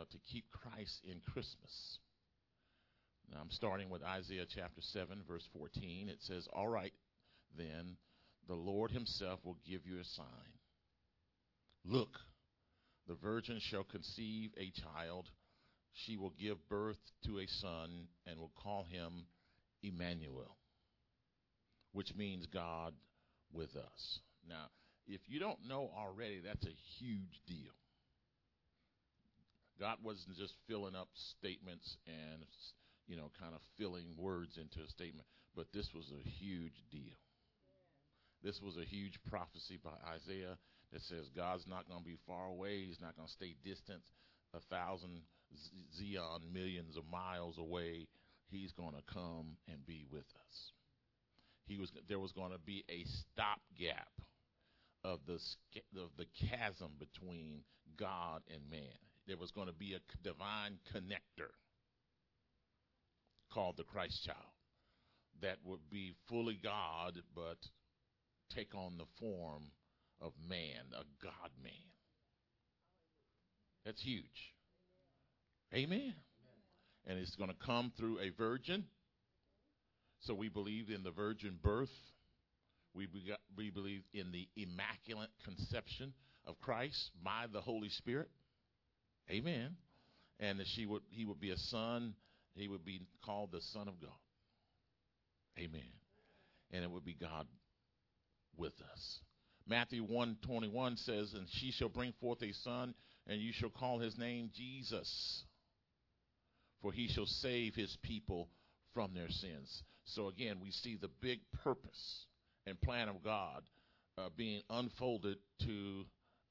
to keep Christ in Christmas. Now, I'm starting with Isaiah chapter 7, verse 14. It says, "All right, then, the Lord himself will give you a sign. Look, the virgin shall conceive a child. She will give birth to a son and will call him Emmanuel," which means God with us. Now, if you don't know already, that's a huge deal. God wasn't just filling up statements and, kind of filling words into a statement, but this was a huge deal. This was a huge prophecy by Isaiah that says God's not going to be far away. He's not going to stay distant 1,000 zeon millions of miles away. He's going to come and be with us. There was going to be a stopgap of the chasm between God and man. There was going to be a divine connector called the Christ child that would be fully God but take on the form of man, a God man. That's huge. Amen. And it's going to come through a virgin. So we believe in the virgin birth. We believe in the immaculate conception of Christ by the Holy Spirit. Amen. And that he would be a son. He would be called the Son of God. Amen. And it would be God with us. Matthew 1:21 says, "And she shall bring forth a son, and you shall call his name Jesus, for he shall save his people from their sins." So again, we see the big purpose and plan of God being unfolded to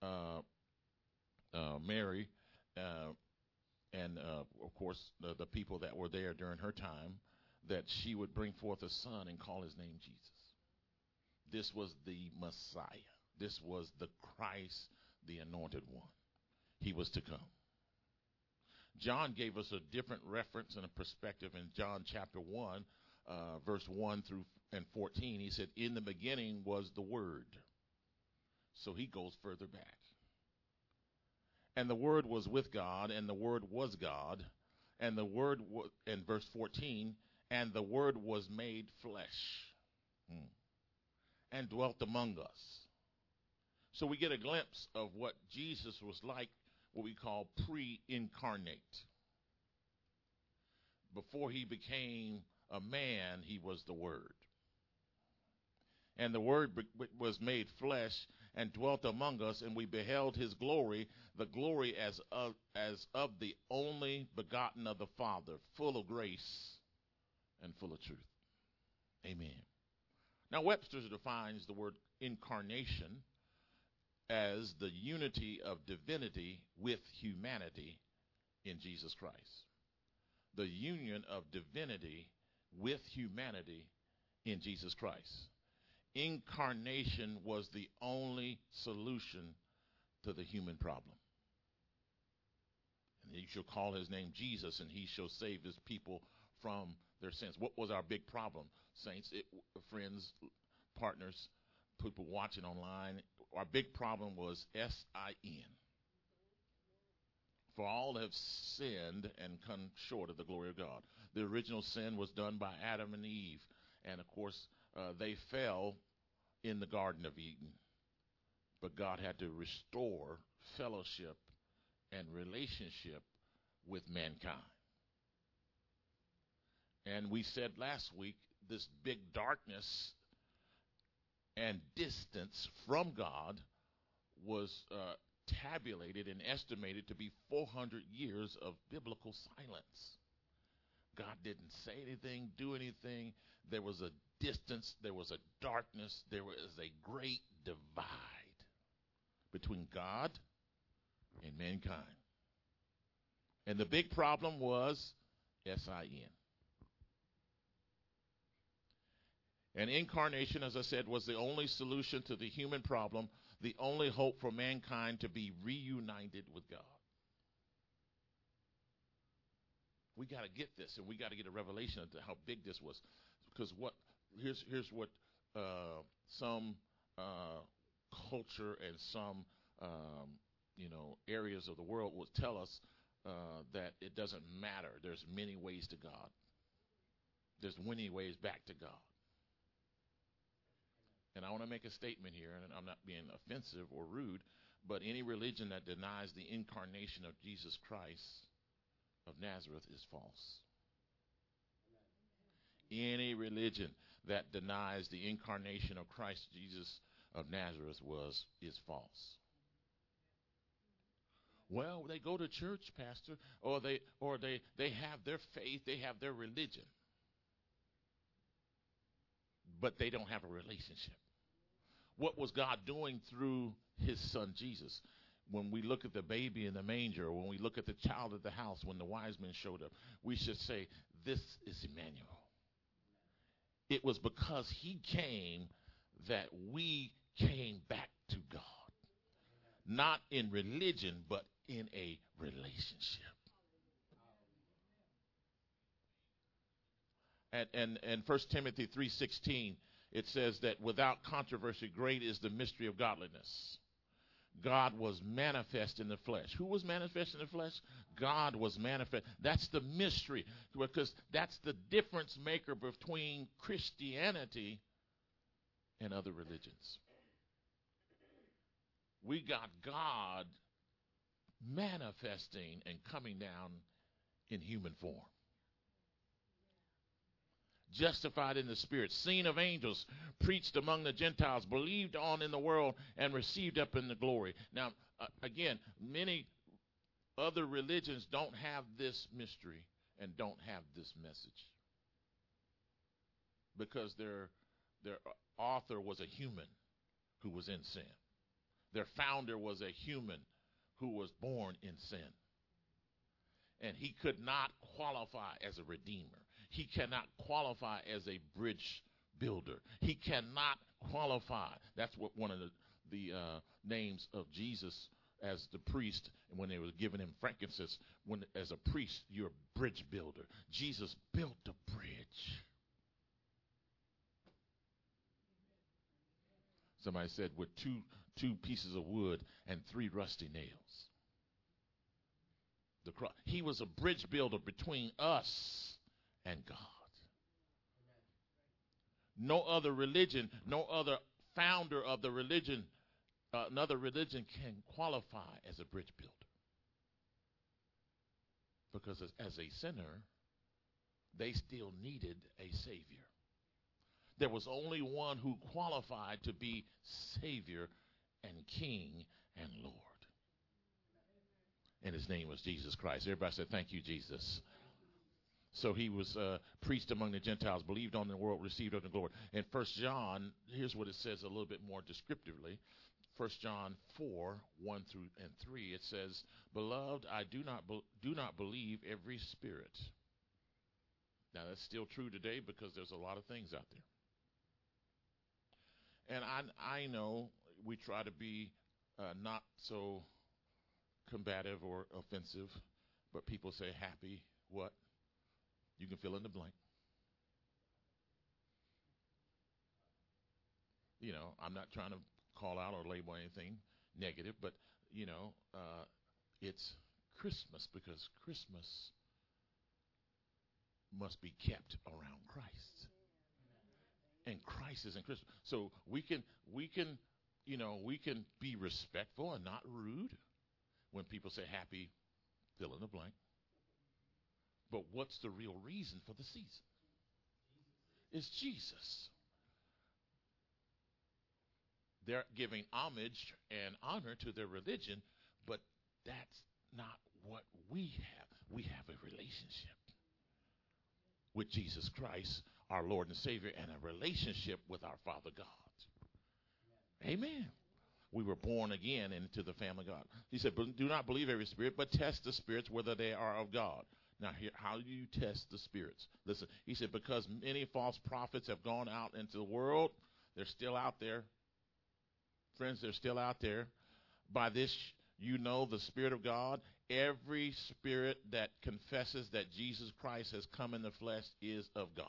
Mary and, of course, the people that were there during her time, that she would bring forth a son and call his name Jesus. This was the Messiah. This was the Christ, the anointed one. He was to come. John gave us a different reference and a perspective in John chapter 1, verse 1 through and 14. He said, "In the beginning was the Word." So he goes further back. "And the Word was with God, and the Word was God. And the Word, in verse 14, and the Word was made flesh and dwelt among us." So we get a glimpse of what Jesus was like, what we call pre-incarnate. Before he became a man, he was the Word. "And the Word was made flesh and dwelt among us, and we beheld his glory, the glory as of the only begotten of the Father, full of grace and full of truth." Amen. Now, Webster defines the word incarnation as the unity of divinity with humanity in Jesus Christ. The union of divinity with humanity in Jesus Christ. Incarnation was the only solution to the human problem. "And you shall call his name Jesus, and he shall save his people from their sins." What was our big problem, saints, friends, partners, people watching online? Our big problem was S-I-N. "For all have sinned and come short of the glory of God." The original sin was done by Adam and Eve. And, of course, they fell in the Garden of Eden. But God had to restore fellowship and relationship with mankind. And we said last week, this big darkness and distance from God was tabulated and estimated to be 400 years of biblical silence. God didn't say anything, do anything. There was a distance, there was a darkness, there was a great divide between God and mankind. And the big problem was S-I-N. And incarnation, as I said, was the only solution to the human problem, the only hope for mankind to be reunited with God. We got to get this, and we got to get a revelation of how big this was. Because here's what some culture and some areas of the world will tell us that it doesn't matter. There's many ways to God. There's many ways back to God. And I want to make a statement here, and I'm not being offensive or rude, but any religion that denies the incarnation of Jesus Christ of Nazareth is false. Any religion that denies the incarnation of Christ Jesus of Nazareth is false. Well, they go to church, pastor, or they have their faith, they have their religion, but they don't have a relationship. What was God doing through his son Jesus? When we look at the baby in the manger, or when we look at the child at the house, when the wise men showed up, we should say, this is Emmanuel. It was because he came that we came back to God. Not in religion, but in a relationship. And 1 Timothy 3:16, it says that without controversy, great is the mystery of godliness. God was manifest in the flesh. Who was manifest in the flesh? God was manifest. That's the mystery, because that's the difference maker between Christianity and other religions. We got God manifesting and coming down in human form. Justified in the Spirit, seen of angels, preached among the Gentiles, believed on in the world, and received up in the glory. Now, again, many other religions don't have this mystery and don't have this message, because their author was a human who was in sin. Their founder was a human who was born in sin. And he could not qualify as a redeemer. He cannot qualify as a bridge builder. He cannot qualify. That's what one of the names of Jesus as the priest, when they were giving him frankincense, when as a priest, you're a bridge builder. Jesus built a bridge. Somebody said with two pieces of wood and 3 rusty nails. The cross. He was a bridge builder between us and God. No other religion, no other founder of the religion, another religion can qualify as a bridge builder. Because as a sinner, they still needed a Savior. There was only one who qualified to be Savior and King and Lord. And his name was Jesus Christ. Everybody said, thank you, Jesus. So he was preached among the Gentiles, believed on the world, received of the glory. In 1 John, here's what it says a little bit more descriptively. 1 John 4, 1 through and 3, it says, Beloved, I do not believe every spirit. Now, that's still true today because there's a lot of things out there. And I know we try to be not so combative or offensive, but people say happy what? You can fill in the blank. You know, I'm not trying to call out or label anything negative, but, you know, it's Christmas, because Christmas must be kept around Christ. And Christ is in Christmas. So we can, you know, we can be respectful and not rude when people say happy, fill in the blank. But what's the real reason for the season? It's Jesus. They're giving homage and honor to their religion, but that's not what we have. We have a relationship with Jesus Christ, our Lord and Savior, and a relationship with our Father God. Amen. We were born again into the family of God. He said, do not believe every spirit, but test the spirits whether they are of God. Now, here, how do you test the spirits? Listen, he said, because many false prophets have gone out into the world. They're still out there. Friends, they're still out there. By this, you know the Spirit of God. Every spirit that confesses that Jesus Christ has come in the flesh is of God.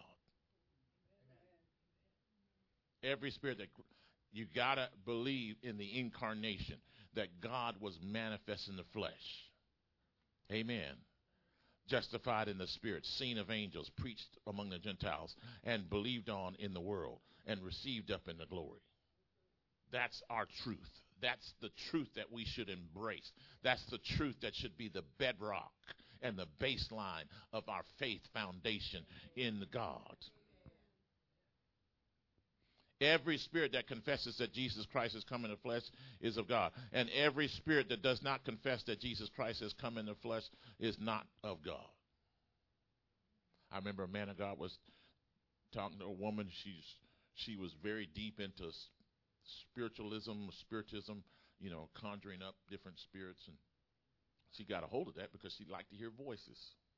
Every spirit that you got to believe in the incarnation, that God was manifest in the flesh. Amen. Justified in the Spirit, seen of angels, preached among the Gentiles, and believed on in the world, and received up in the glory. That's our truth. That's the truth that we should embrace. That's the truth that should be the bedrock and the baseline of our faith foundation in God. Every spirit that confesses that Jesus Christ has come in the flesh is of God. And every spirit that does not confess that Jesus Christ has come in the flesh is not of God. I remember a man of God was talking to a woman. She was very deep into spiritualism, conjuring up different spirits. And she got a hold of that because she liked to hear voices.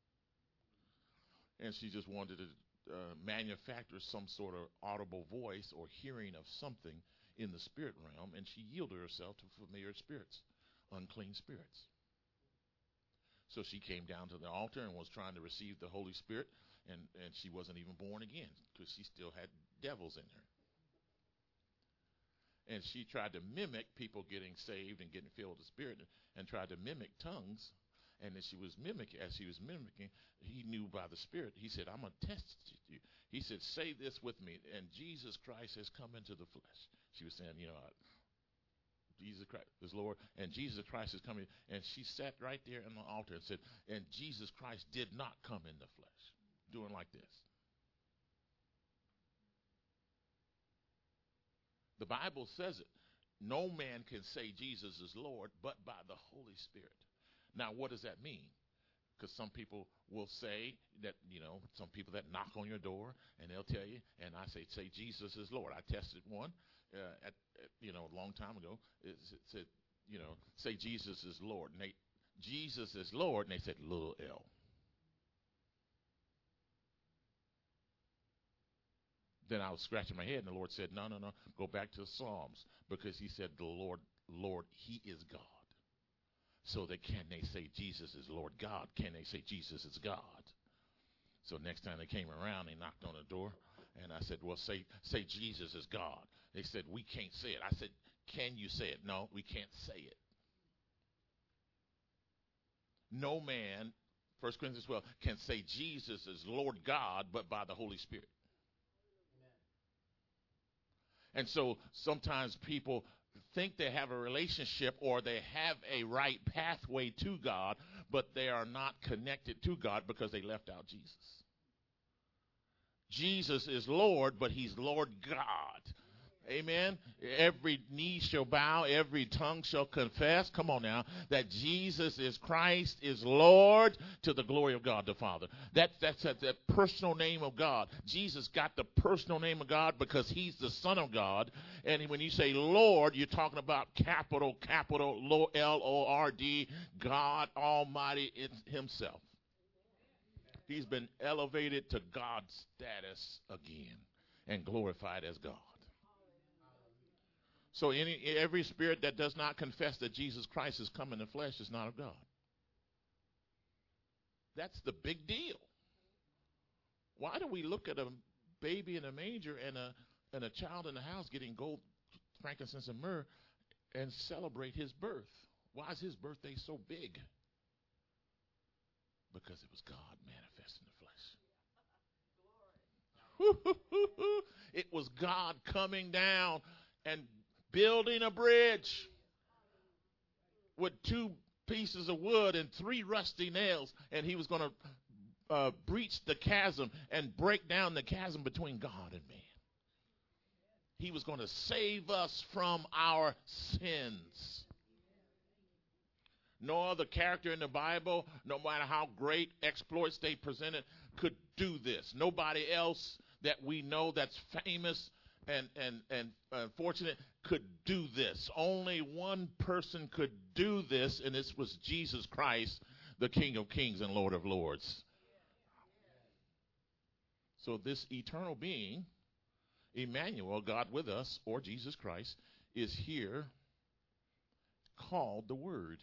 And she just wanted to manufacture some sort of audible voice or hearing of something in the spirit realm, and she yielded herself to familiar spirits, unclean spirits. So she came down to the altar and was trying to receive the Holy Spirit, and she wasn't even born again because she still had devils in her. And she tried to mimic people getting saved and getting filled with the Spirit, and tried to mimic tongues. And as she was mimicking, he knew by the Spirit. He said, I'm going to test you. He said, say this with me. And Jesus Christ has come into the flesh. She was saying, Jesus Christ is Lord. And Jesus Christ is coming. And she sat right there on the altar and said, and Jesus Christ did not come in the flesh. Doing like this. The Bible says it. No man can say Jesus is Lord but by the Holy Spirit. Now, what does that mean? Because some people will say that, some people that knock on your door and they'll tell you, and I say Jesus is Lord. I tested one a long time ago. It said, say Jesus is Lord. And Jesus is Lord, and they said little L. Then I was scratching my head, and the Lord said, no, go back to the Psalms, because he said the Lord, he is God. So that can they say Jesus is Lord God? Can they say Jesus is God? So next time they came around, they knocked on the door, and I said, well, say Jesus is God. They said, we can't say it. I said, can you say it? No, we can't say it. No man, 1 Corinthians 12, can say Jesus is Lord God, but by the Holy Spirit. And so sometimes people think they have a relationship or they have a right pathway to God, but they are not connected to God because they left out Jesus. Jesus is Lord, but he's Lord God. Amen. Every knee shall bow, every tongue shall confess, come on now, that Jesus is Christ, is Lord, to the glory of God the Father. That's that personal name of God. Jesus got the personal name of God because he's the Son of God. And when you say Lord, you're talking about capital L-O-R-D, God Almighty himself. He's been elevated to God's status again and glorified as God. So every spirit that does not confess that Jesus Christ has come in the flesh is not of God. That's the big deal. Why do we look at a baby in a manger and a child in the house getting gold, frankincense, and myrrh and celebrate his birth? Why is his birthday so big? Because it was God manifest in the flesh. It was God coming down and building a bridge with 2 pieces of wood and 3 rusty nails, and he was going to breach the chasm and break down the chasm between God and man. He was going to save us from our sins. No other character in the Bible, no matter how great exploits they presented, could do this. Nobody else that we know that's famous and fortunate could do this. Only one person could do this, and this was Jesus Christ, the King of Kings and Lord of Lords. So this eternal being, Emmanuel, God with us, or Jesus Christ, is here called the Word.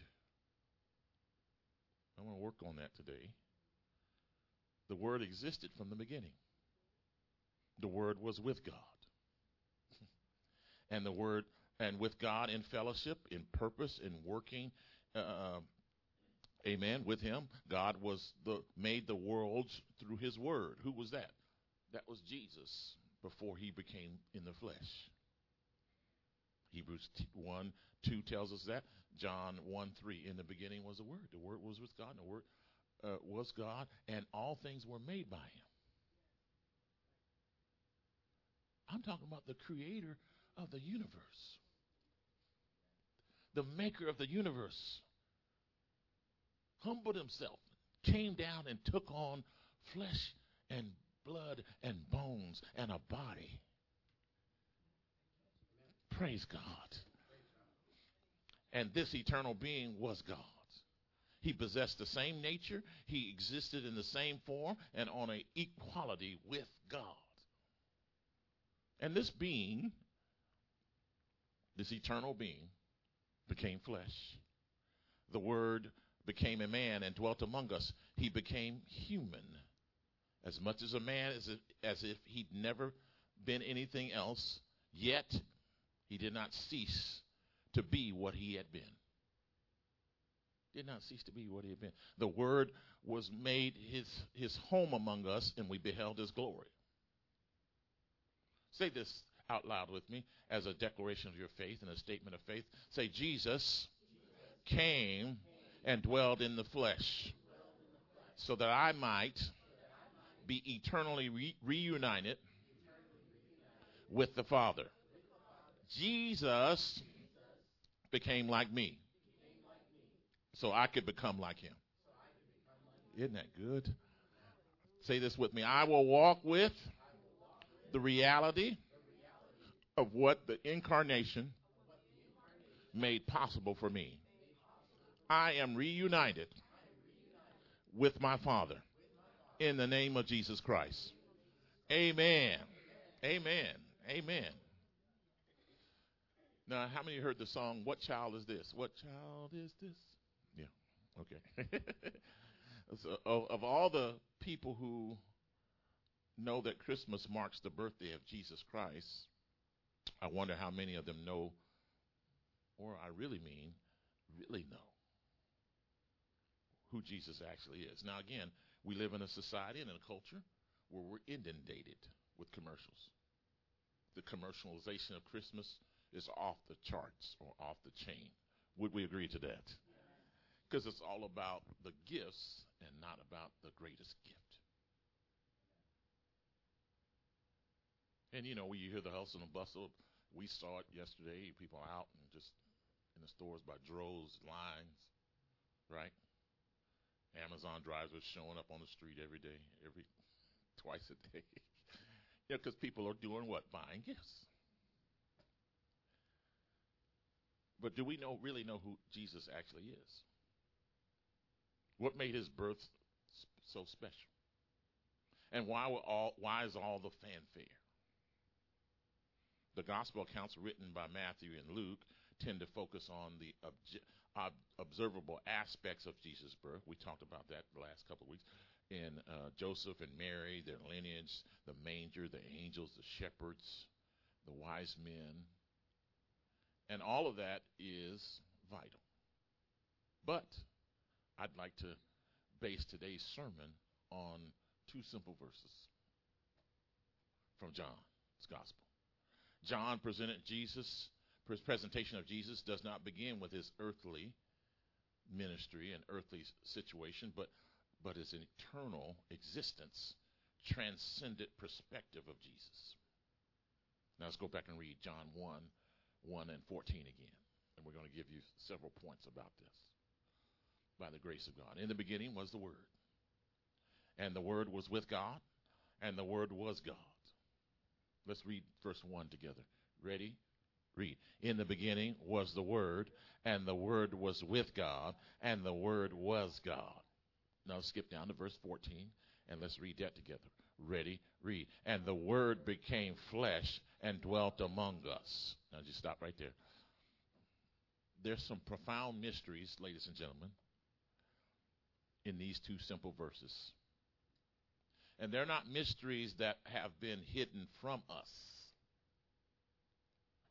I want to work on that today. The Word existed from the beginning. The Word was with God. And the Word, and with God in fellowship, in purpose, in working, Amen. With him, God made the worlds through his word. Who was that? That was Jesus before he became in the flesh. Hebrews 1:2 tells us that. John 1:3, in the beginning was the Word. The Word was with God, and the Word was God, and all things were made by him. I'm talking about the creator of the universe, the maker of the universe. Humbled himself, came down and took on flesh and blood and bones and a body. Praise God. And this eternal being was God. He possessed the same nature. He existed in the same form and on an equality with God. And this being, this eternal being, became flesh. The Word became a man and dwelt among us. He became human. As much as a man as if he'd never been anything else, yet he did not cease to be what he had been. Did not cease to be what he had been. The Word was made his home among us, and we beheld his glory. Say this out loud with me as a declaration of your faith and a statement of faith. Say, Jesus came and dwelled in the flesh so that I might be eternally reunited with the Father. Jesus became like me so I could become like him. Isn't that good? Say this with me. I will walk with the reality of what the incarnation made possible for me. I am reunited with my Father in the name of Jesus Christ. Amen. Amen. Amen. Now, how many heard the song, What Child Is This? What child is this? Yeah, okay. So, of all the people who know that Christmas marks the birthday of Jesus Christ, I wonder how many of them know, or I really know who Jesus actually is. Now, again, we live in a society and in a culture where we're inundated with commercials. The commercialization of Christmas is off the charts or off the chain. Would we agree to that? Because it's all about the gifts and not about the greatest gift. And, you know, when you hear the hustle and bustle, we saw it yesterday, people out and just in the stores by droves, lines, right? Amazon drivers showing up on the street every day, twice a day. Yeah, because people are doing what? Buying gifts. But do we really know who Jesus actually is? What made his birth so special? And why is all the fanfare? The gospel accounts written by Matthew and Luke tend to focus on the observable aspects of Jesus' birth. We talked about that the last couple of weeks. In Joseph and Mary, their lineage, the manger, the angels, the shepherds, the wise men. And all of that is vital. But I'd like to base today's sermon on two simple verses from John's gospel. John his presentation of Jesus does not begin with his earthly ministry and earthly situation, but his eternal existence, transcendent perspective of Jesus. Now let's go back and read John 1 and 14 again. And we're going to give you several points about this. By the grace of God. In the beginning was the Word. And the Word was with God. And the Word was God. Let's read verse 1 together. Ready? Read. In the beginning was the Word. And the Word was with God. And the Word was God. Now skip down to verse 14. And let's read that together. Ready? Read. And the Word became flesh and dwelt among us. Now just stop right there. There's some profound mysteries, ladies and gentlemen, in these two simple verses. And they're not mysteries that have been hidden from us.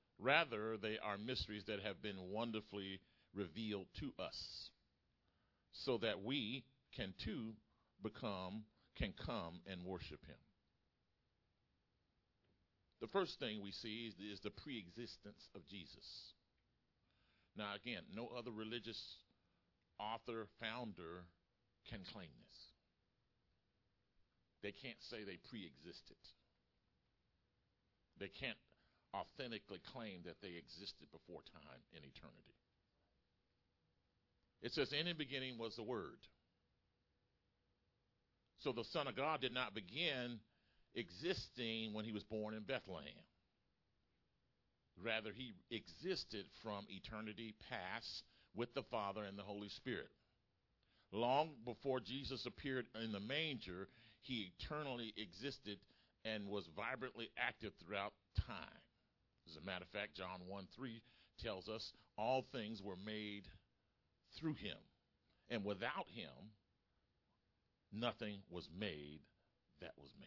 Rather, they are mysteries that have been wonderfully revealed to us so that we can too can come and worship him. The first thing we see is the pre-existence of Jesus. Now again, no other religious author, founder can claim this. They can't say they pre-existed. They can't authentically claim that they existed before time in eternity. It says, in the beginning was the Word. So the Son of God did not begin existing when he was born in Bethlehem. Rather, he existed from eternity past with the Father and the Holy Spirit. Long before Jesus appeared in the manger, he eternally existed and was vibrantly active throughout time. As a matter of fact, John 1:3 tells us all things were made through him, and without him, nothing was made that was made.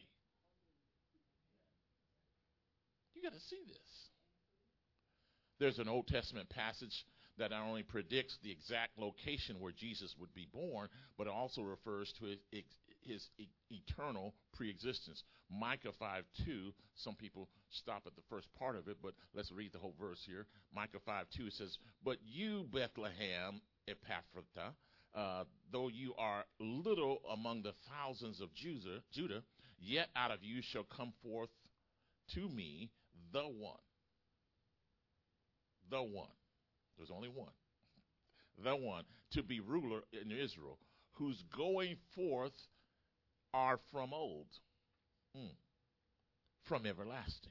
You got to see this. There's an Old Testament passage that not only predicts the exact location where Jesus would be born, but it also refers to his eternal preexistence. Micah 5:2, some people stop at the first part of it, but let's read the whole verse here. Micah 5:2 says, "But you, Bethlehem Ephrathah, though you are little among the thousands of Judah, yet out of you shall come forth to me the one." The one. There's only one. The one to be ruler in Israel, whose going forth are from old, from everlasting.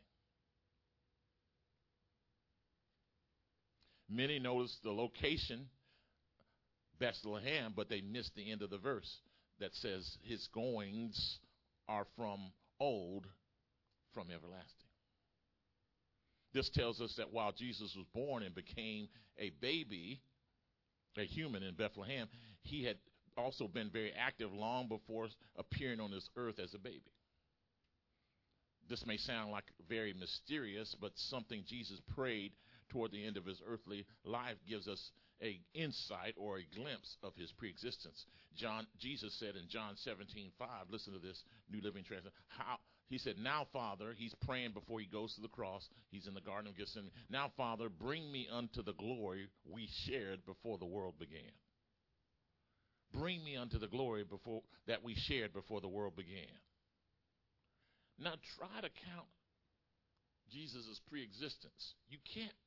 Many notice the location, Bethlehem, but they miss the end of the verse that says his goings are from old, from everlasting. This tells us that while Jesus was born and became a baby, a human in Bethlehem, he had also been very active long before appearing on this earth as a baby. This may sound like very mysterious, but something Jesus prayed toward the end of his earthly life gives us an insight or a glimpse of his preexistence. Jesus said in John 17:5, listen to this, New Living Translation, he said, "Now, Father," he's praying before he goes to the cross. He's in the Garden of Gethsemane. "Now, Father, bring me unto the glory we shared before the world began." Bring me unto the glory that we shared before the world began. Now, try to count Jesus' preexistence. You can't.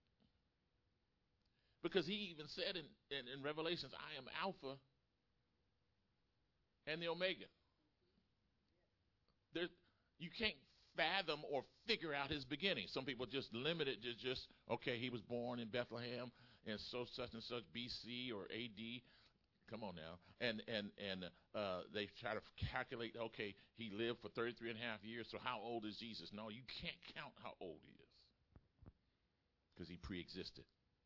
Because he even said in Revelations, "I am Alpha and the Omega." You can't fathom or figure out his beginning. Some people just limit it to just, okay, he was born in Bethlehem and such and such BC or AD. Come on now. And they try to calculate, okay, he lived for 33 and a half years, so how old is Jesus? No, you can't count how old he is because he preexisted.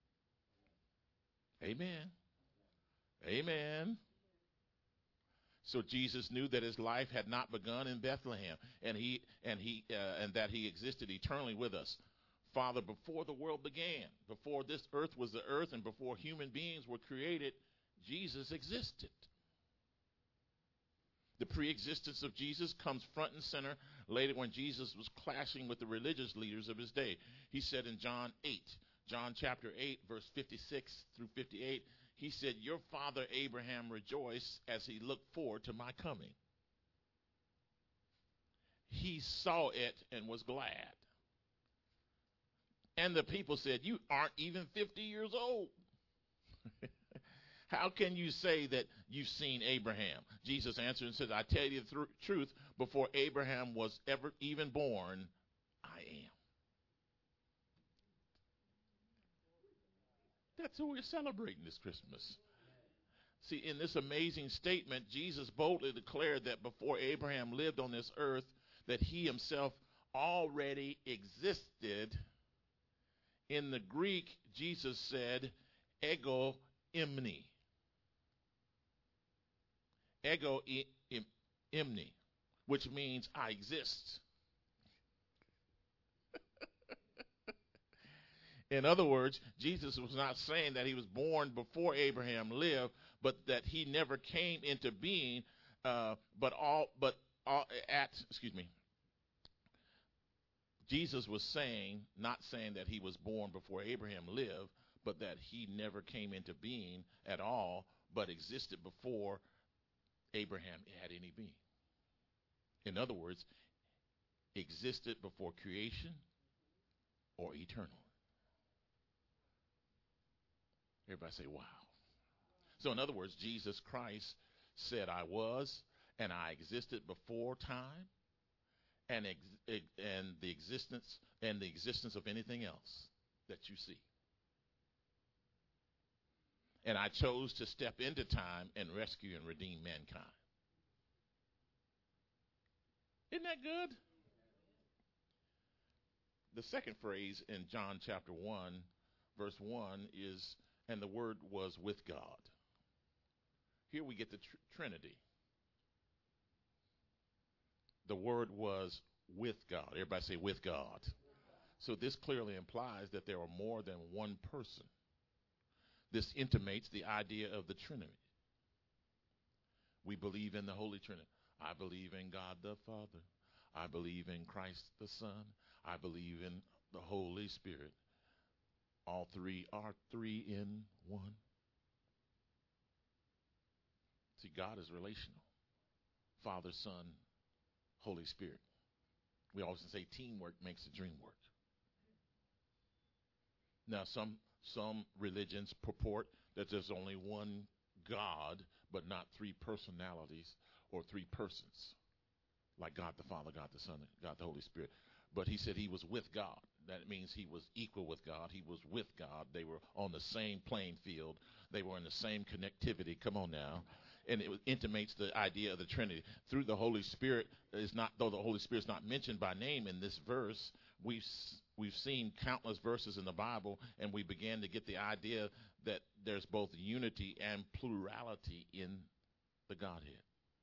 Amen. Amen. So Jesus knew that his life had not begun in Bethlehem, and that he existed eternally with us. Father, before the world began, before this earth was the earth, and before human beings were created, Jesus existed. The preexistence of Jesus comes front and center later when Jesus was clashing with the religious leaders of his day. He said in John chapter 8, verse 56 through 58, he said, "Your father Abraham rejoiced as he looked forward to my coming. He saw it and was glad." And the people said, "You aren't even 50 years old. How can you say that you've seen Abraham?" Jesus answered and said, "I tell you the truth, before Abraham was ever even born, I am." That's who we're celebrating this Christmas. See, in this amazing statement, Jesus boldly declared that before Abraham lived on this earth, that he himself already existed. In the Greek, Jesus said, "Ego eimi." Ego eimi, which means I exist. In other words, Jesus was not saying that he was born before Abraham lived, but that he never came into being. Jesus was saying, not saying that he was born before Abraham lived, but that he never came into being at all, but existed before Abraham had any being. In other words, existed before creation or eternal. Everybody say, wow. So in other words, Jesus Christ said, I was and I existed before time and the existence of anything else that you see. And I chose to step into time and rescue and redeem mankind. Isn't that good? The second phrase in John chapter 1, verse 1 is, and the Word was with God. Here we get the Trinity. The Word was with God. Everybody say with God. So this clearly implies that there are more than one person. This intimates the idea of the Trinity. We believe in the Holy Trinity. I believe in God the Father. I believe in Christ the Son. I believe in the Holy Spirit. All three are three in one. See, God is relational. Father, Son, Holy Spirit. We always say teamwork makes the dream work. Now, some religions purport that there's only one God, but not three personalities or three persons, like God the Father, God the Son, God the Holy Spirit. But he said he was with God. That means he was equal with God. He was with God. They were on the same playing field. They were in the same connectivity. Come on now. And it intimates the idea of the Trinity. Through the Holy Spirit, though the Holy Spirit is not mentioned by name in this verse, we've seen countless verses in the Bible, and we began to get the idea that there's both unity and plurality in the Godhead.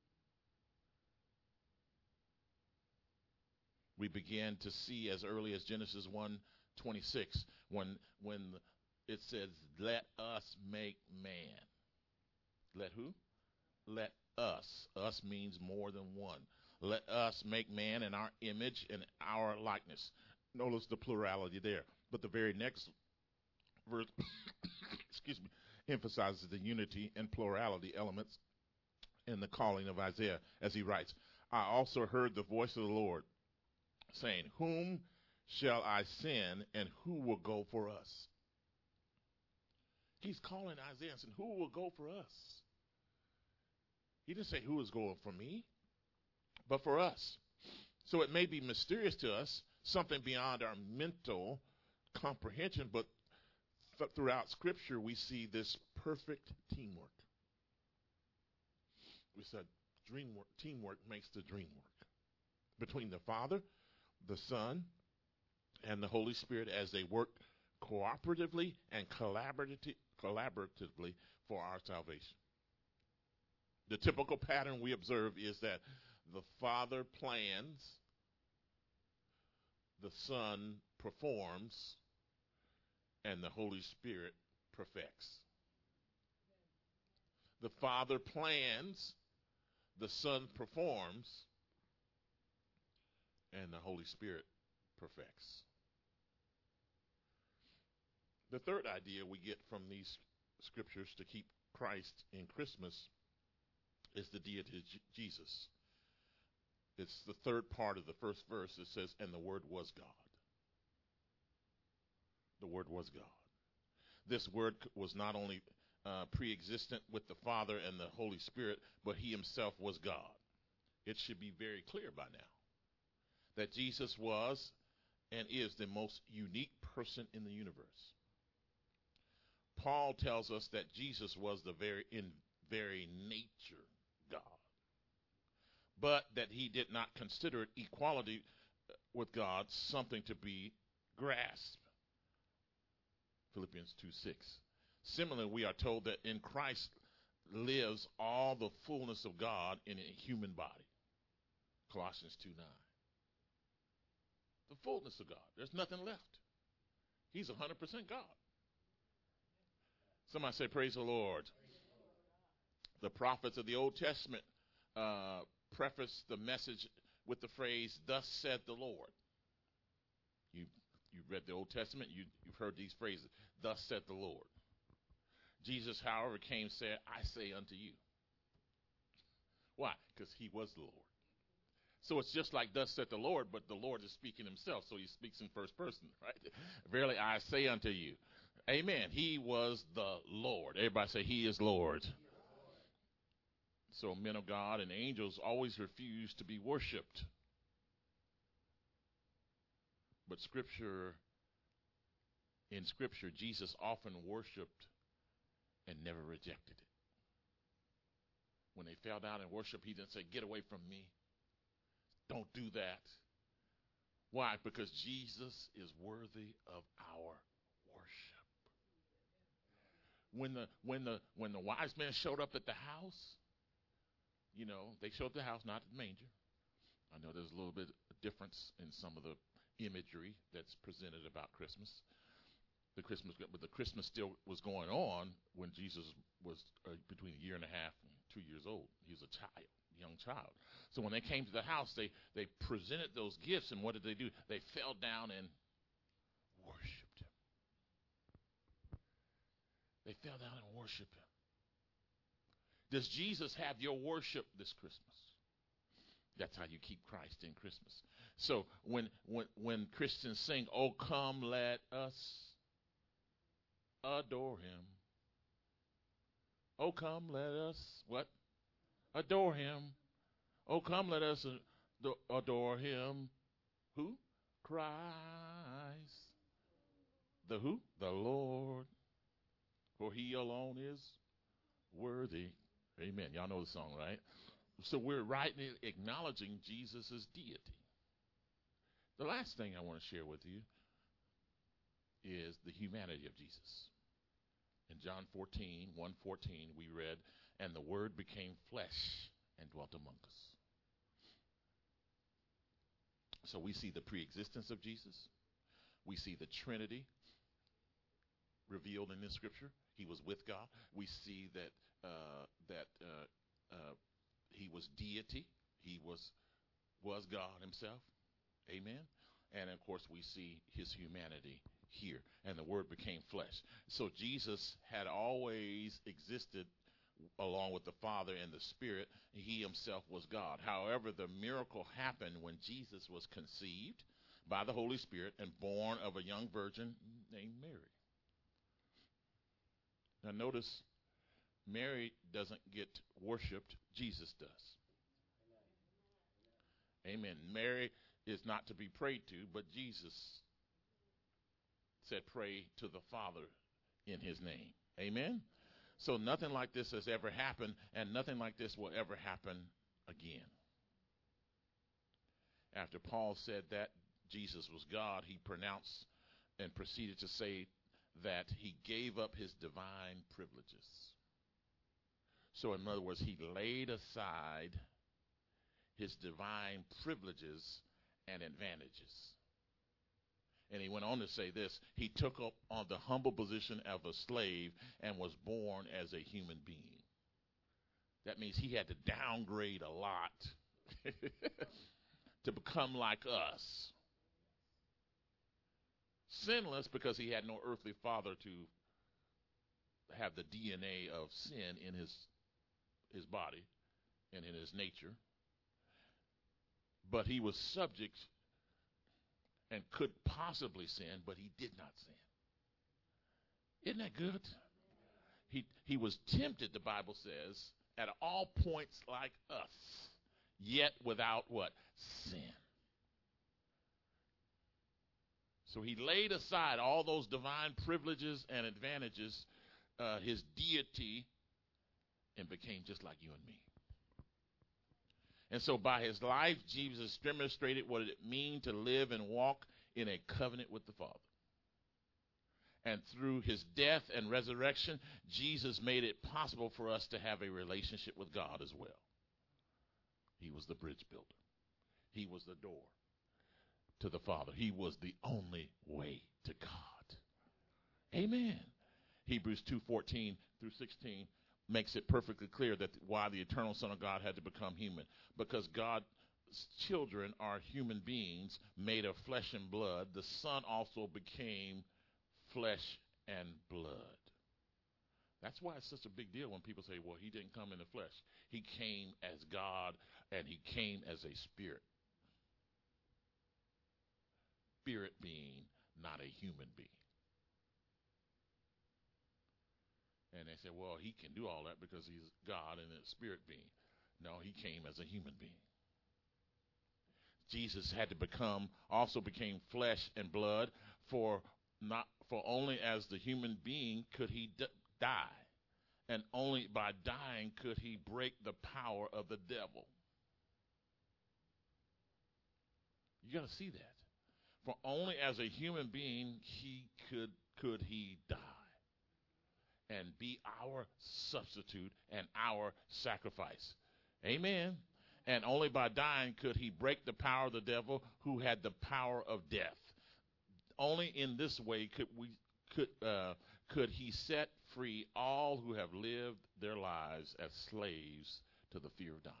We began to see as early as Genesis 1:26, when it says, let us make man. Let who? Let us. Us means more than one. Let us make man in our image and our likeness. Notice the plurality there. But the very next verse, emphasizes the unity and plurality elements in the calling of Isaiah as he writes, I also heard the voice of the Lord saying, whom shall I send and who will go for us? He's calling Isaiah and saying, who will go for us? He didn't say who is going for me, but for us. So it may be mysterious to us, something beyond our mental comprehension, but throughout Scripture we see this perfect teamwork. We said teamwork makes the dream work. Between the Father, the Son, and the Holy Spirit as they work cooperatively and collaboratively for our salvation. The typical pattern we observe is that the Father plans, the Son performs, and the Holy Spirit perfects. The Father plans, the Son performs, and the Holy Spirit perfects. The third idea we get from these scriptures to keep Christ in Christmas is the deity of Jesus. It's the third part of the first verse. It says, and the Word was God. The Word was God. This Word was not only pre-existent with the Father and the Holy Spirit, but he himself was God. It should be very clear by now that Jesus was and is the most unique person in the universe. Paul tells us that Jesus was in very nature God, but that he did not consider equality with God something to be grasped. Philippians 2:6. Similarly, we are told that in Christ lives all the fullness of God in a human body. Colossians 2:9. The fullness of God. There's nothing left. He's 100% God. Somebody say, praise the Lord. The prophets of the Old Testament preface the message with the phrase, thus said the Lord. You've read the Old Testament, you've heard these phrases, thus said the Lord. Jesus, however, came and said, I say unto you. Why? Because he was the Lord. So it's just like thus said the Lord, but the Lord is speaking himself, so he speaks in first person, right? Verily I say unto you. Amen. He was the Lord. Everybody say, he is Lord. So men of God and angels always refuse to be worshipped. But in Scripture, Jesus often worshipped and never rejected it. When they fell down and worshiped, he didn't say, get away from me. Don't do that. Why? Because Jesus is worthy of our worship. When the wise men showed up at the house, you know, they showed up at the house, not the manger. I know there's a little bit of difference in some of the imagery that's presented about Christmas. But the Christmas still was going on when Jesus was between a year and a half and 2 years old. He was a child, young child. So when they came to the house, they presented those gifts, and what did they do? They fell down and worshiped him. They fell down and worshiped him. Does Jesus have your worship this Christmas? That's how you keep Christ in Christmas. So when Christians sing, oh, come, let us adore him. Oh, come, let us, what? Adore him. Oh, come, let us adore him. Who? Christ. The who? The Lord. For he alone is worthy. Amen. Y'all know the song, right? So we're rightly acknowledging Jesus' deity. The last thing I want to share with you is the humanity of Jesus. In John 14:1-14, we read, and the Word became flesh and dwelt among us. So we see the preexistence of Jesus. We see the Trinity revealed in this scripture. He was with God. We see that he was deity. He was God himself. Amen. And of course, we see his humanity here. And the Word became flesh. So Jesus had always existed along with the Father and the Spirit. He himself was God. However, the miracle happened when Jesus was conceived by the Holy Spirit and born of a young virgin named Mary. Now notice, Mary doesn't get worshiped. Jesus does. Amen. Mary is not to be prayed to, but Jesus said, pray to the Father in his name. Amen. So nothing like this has ever happened, and nothing like this will ever happen again. After Paul said that Jesus was God, he pronounced and proceeded to say that he gave up his divine privileges. So in other words, he laid aside his divine privileges and advantages. And he went on to say this, he took up on the humble position of a slave and was born as a human being. That means he had to downgrade a lot to become like us. Sinless because he had no earthly father to have the DNA of sin in his body and in his nature. But he was subject and could possibly sin, but he did not sin. Isn't that good? He was tempted, the Bible says, at all points like us, yet without what? Sin. So he laid aside all those divine privileges and advantages, his deity, and became just like you and me. And so by his life, Jesus demonstrated what it means to live and walk in a covenant with the Father. And through his death and resurrection, Jesus made it possible for us to have a relationship with God as well. He was the bridge builder. He was the door to the Father. He was the only way to God. Amen. Hebrews 2:14 through 16 makes it perfectly clear that why the eternal Son of God had to become human. Because God's children are human beings made of flesh and blood. The Son also became flesh and blood. That's why it's such a big deal when people say, well, he didn't come in the flesh. He came as God, and he came as a spirit. Spirit being, not a human being. And they say, well, he can do all that because he's God and a spirit being. No, he came as a human being. Jesus had to also became flesh and blood, for only as the human being could he die. And only by dying could he break the power of the devil. You got to see that. For only as a human being could he die and be our substitute and our sacrifice. Amen. And only by dying could he break the power of the devil, who had the power of death. Only in this way could he set free all who have lived their lives as slaves to the fear of dying.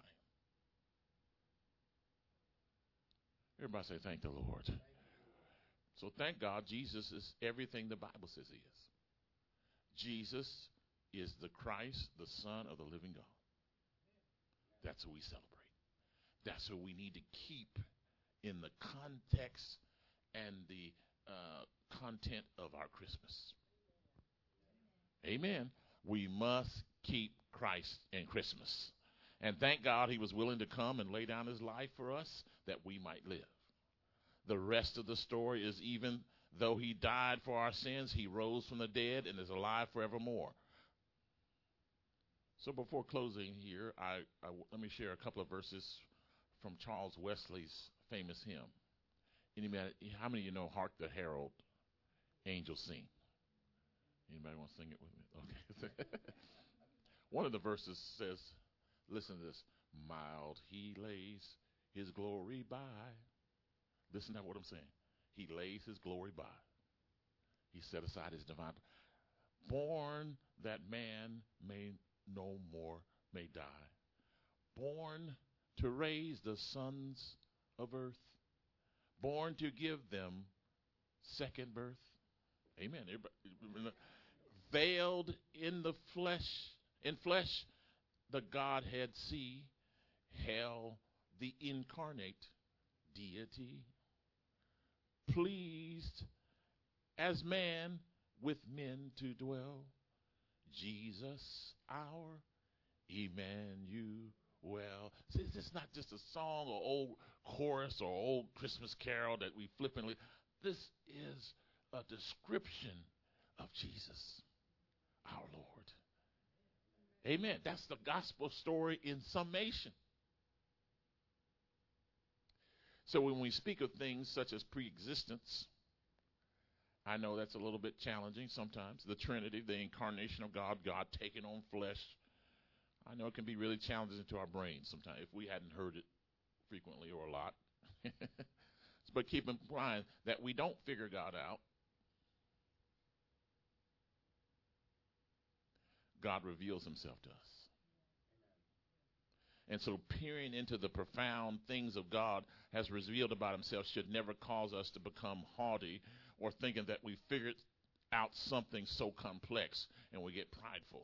Everybody say, thank the Lord. So thank God Jesus is everything the Bible says he is. Jesus is the Christ, the Son of the living God. That's who we celebrate. That's who we need to keep in the context and the content of our Christmas. Amen. We must keep Christ in Christmas. And thank God he was willing to come and lay down his life for us that we might live. The rest of the story is, even though he died for our sins, he rose from the dead and is alive forevermore. So before closing here, let me share a couple of verses from Charles Wesley's famous hymn. How many of you know Hark the Herald Angels Sing? Anybody want to sing it with me? Okay. One of the verses says, listen to this. Mild he lays his glory by. Listen to what I'm saying. He lays his glory by. He set aside his divine. Born that man may no more may die. Born to raise the sons of earth. Born to give them second birth. Amen. Veiled in flesh, the Godhead see, hail the incarnate deity. Pleased as man with men to dwell, Jesus our Emmanuel. See, this is not just a song or old chorus or old Christmas carol that we flippantly. This is a description of Jesus, our Lord. Amen. That's the gospel story in summation. So when we speak of things such as preexistence, I know that's a little bit challenging sometimes. The Trinity, the incarnation of God, God taking on flesh. I know it can be really challenging to our brains sometimes if we hadn't heard it frequently or a lot. But keep in mind that we don't figure God out. God reveals himself to us. And so peering into the profound things of God has revealed about himself should never cause us to become haughty or thinking that we figured out something so complex and we get prideful.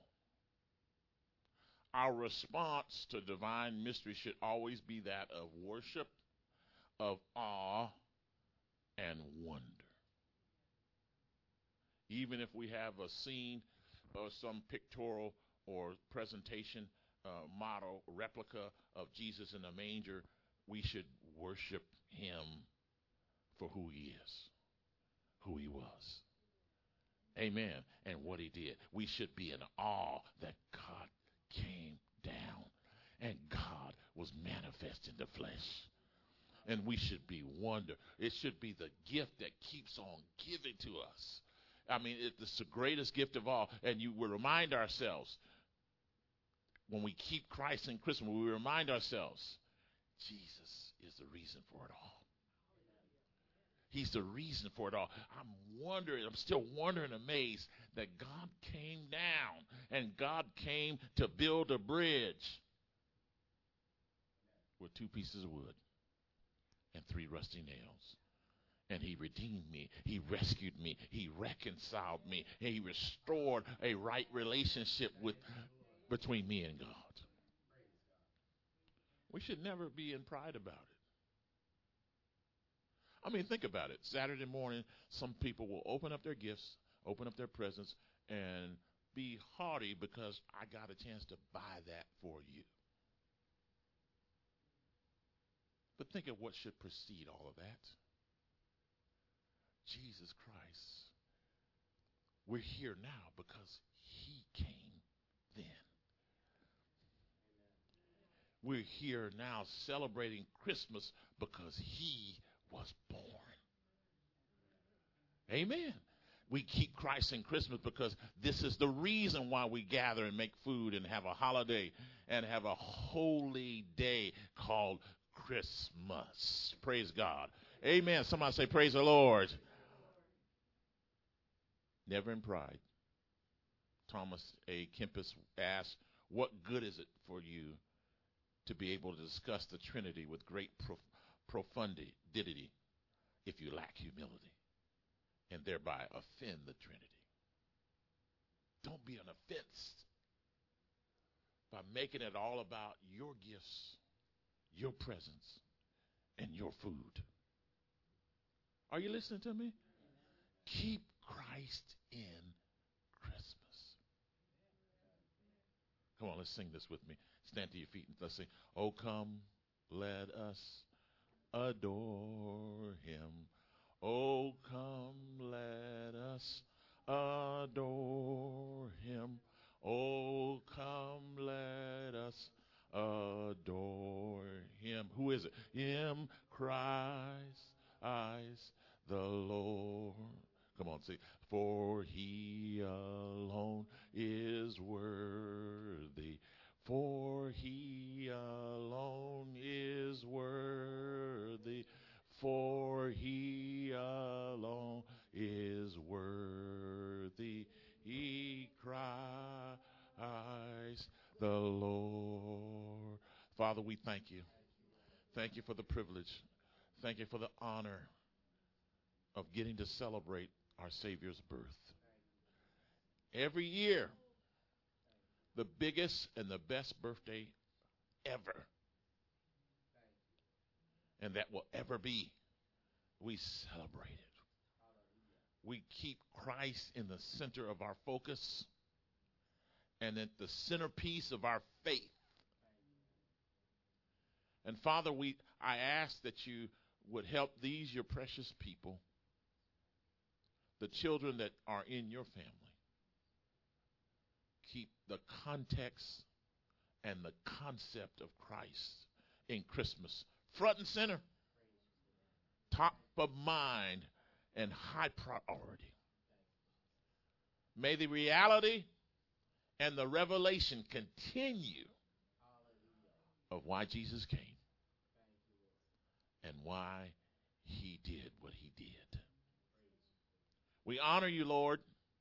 Our response to divine mystery should always be that of worship, of awe, and wonder. Even if we have a scene or some pictorial or presentation model, replica of Jesus in a manger, we should worship him for who he is, who he was. Amen. And what he did. We should be in awe that God came down and God was manifest in the flesh. And we should be wonder. It should be the gift that keeps on giving to us. I mean, it's the greatest gift of all. And you will remind ourselves, when we keep Christ in Christmas, we remind ourselves, Jesus is the reason for it all. He's the reason for it all. I'm still wondering, amazed that God came down and God came to build a bridge with 2 pieces of wood and 3 rusty nails. And he redeemed me. He rescued me. He reconciled me. He restored a right relationship between me and God. We should never be in pride about it. I mean, think about it. Saturday morning, some people will open up their gifts, open up their presents, and be haughty because I got a chance to buy that for you. But think of what should precede all of that. Jesus Christ. We're here now because he came then. We're here now celebrating Christmas because he was born. Amen. We keep Christ in Christmas because this is the reason why we gather and make food and have a holiday and have a holy day called Christmas. Praise God. Amen. Somebody say, praise the Lord. Never in pride. Thomas A. Kempis asked, what good is it for you to be able to discuss the Trinity with great profundity if you lack humility and thereby offend the Trinity? Don't be an offense by making it all about your gifts, your presence, and your food. Are you listening to me? Keep Christ in Christmas. Come on, let's sing this with me. Stand to your feet and let's sing. Oh, come, let us adore him. Oh, come, let us adore him. Oh, come, let us adore him. Who is it? Him, Christ, the Lord. Come on, see. For he alone is worthy. For he alone is worthy. For he alone is worthy. He Christ the Lord. Father, we thank you. Thank you for the privilege. Thank you for the honor of getting to celebrate our Savior's birth. Every year, the biggest and the best birthday ever, and that will ever be, we celebrate it. We keep Christ in the center of our focus and at the centerpiece of our faith. And Father, I ask that you would help these, your precious people, the children that are in your family, keep the context and the concept of Christ in Christmas front and center, top of mind, and high priority. May the reality and the revelation continue of why Jesus came and why he did what he did. We honor you, Lord,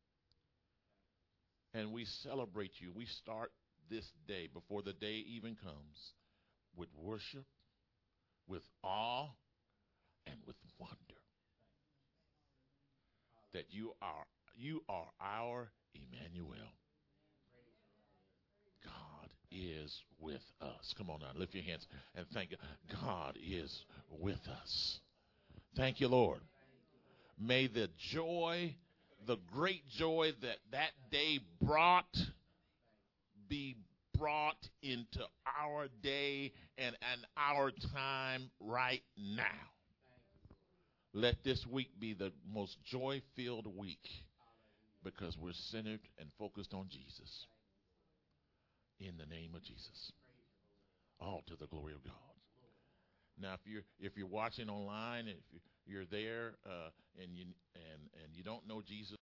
and we celebrate you. We start this day, before the day even comes, with worship, with awe, and with wonder that you are our Emmanuel. God is with us. Come on now, lift your hands and thank God. God is with us. Thank you, Lord. May the joy, the great joy that that day brought, be brought into our day and our time right now. Let this week be the most joy-filled week because we're centered and focused on Jesus. In the name of Jesus. All to the glory of God. Now, if you're watching online, if you're there and you don't know Jesus